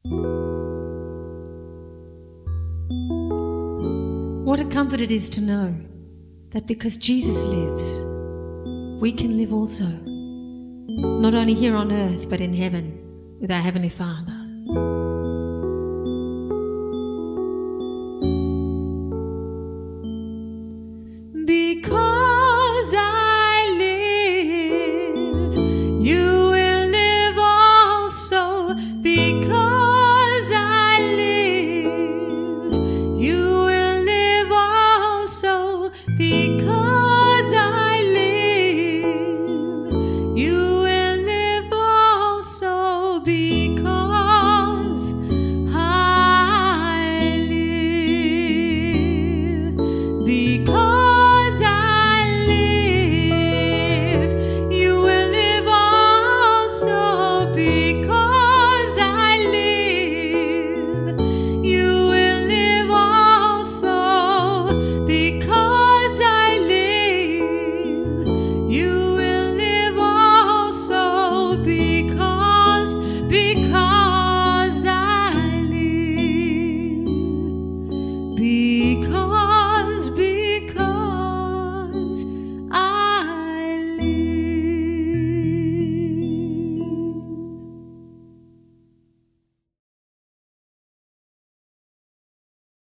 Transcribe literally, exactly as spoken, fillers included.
What a comfort it is to know that because Jesus lives, we can live also, not only here on earth but in heaven with our Heavenly Father.